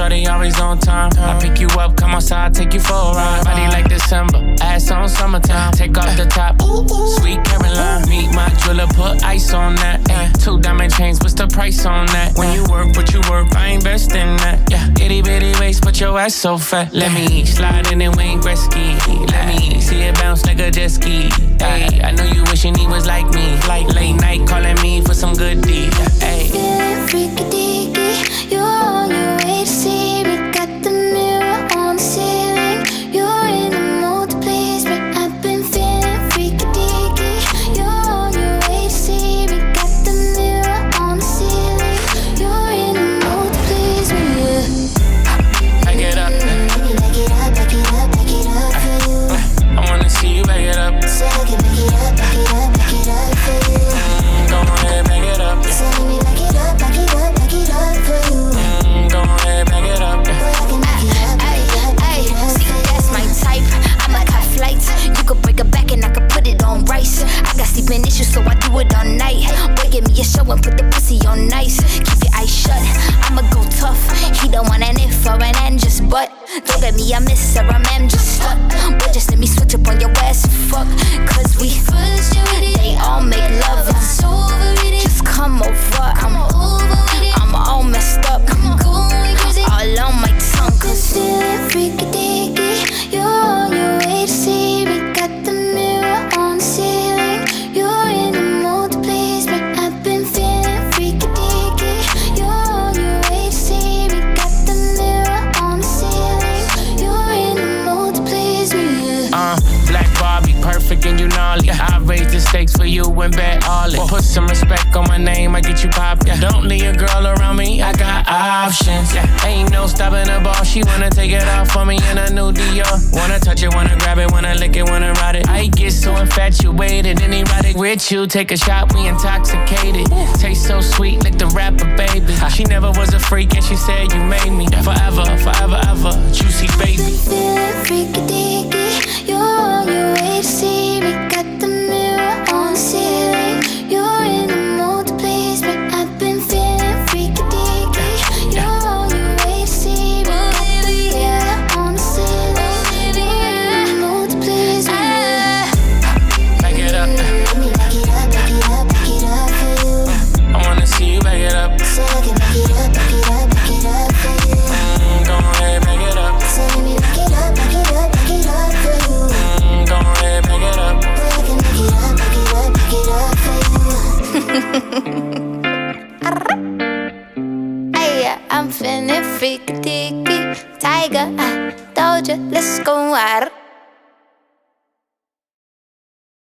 shorty always on time. I pick you up, come outside, take you for a ride. Body like December, ass on summertime. Take off the top, sweet Caroline. Meet my jeweler, put ice on that. Ay, 2 diamond chains, what's the price on that? When you work what you work, I invest in that. Yeah, itty bitty waist, but your ass so fat. Let me slide in and Wayne Gretzky. Let me see it bounce like a jet ski. Ay, I know you wishing he was like me. Like late night calling me for some good D. Ay. Feeling freaky deaky, you're on your way to see me. Got the mirror on the ceiling, you're in the mood to please me. I've been feeling freaky deaky, you're on your way to see me. Got the mirror on the ceiling, you're in the mood to please me. Yeah. Back it up. Back it up, back it up, back it up for you. I wanna see you back it up. So I can back it up, back it up, back it up for you. Go ahead, back it up. So let me back it up, back it up, back it up for you. Go ahead, back it up. Boy, I can back it up, back it up, back it up See, for you. that's my type. I'm like hot flights. You could break a back and I could put it on rice. I got sleeping issues, so I do it all night. Boy, give me a show and put the pussy on nice. Keep your eyes shut. I'ma go tough. He don't want an if or an and just but. Don't get me a miss or a man just stuck. Boy, just let me switch up on your ass and fuck. Cause we First you with it, they all make love. it's over with it. Just come over. I'm over with it. I'm all messed up. I'm going crazy. All on my tongue. Cause feeling freaky deaky, you're on your way to see me. Got the mirror on the ceiling, you're in the mood to please me. I've been feeling freaky deaky, you're on your way to see me. Got the mirror on the ceiling, you're in the mood to please me. Yeah. Black Barbie, perfect and you gnarly. I raise the stakes for you and bet all it. Put some respect on my name, I get you pop. Yeah. Don't leave a girl around me, I got options. Yeah. Ain't no stopping the ball, she wanna take it off for me in a new Dior. Wanna touch it, wanna grab it, wanna lick it, wanna ride it. I get so infatuated and erotic with you. Take a shot, we intoxicated. Taste so sweet, like the rapper, baby. She never was a freak and she said you made me. Forever, forever, ever, juicy baby. Feeling freaky deaky, you're on your way to see me. Got the mirror on the ceiling, you're in the mood to please me. I've been feeling freaky deaky, you're on your way to see me. Got the mirror on the ceiling, you're in the mood to please me. Back it up. Let me back it up, back it up, back it up for you. I wanna see you back it up. So I can back it up, back it up, back it up for you. Go ahead, back it up. So let me back it up, back it up, back it up for you. Go ahead, back it up. Boy, I can back it up, back it up, back it up for you. Hey, I'm feeling freaky deaky. Tiger, I told you, let's go out.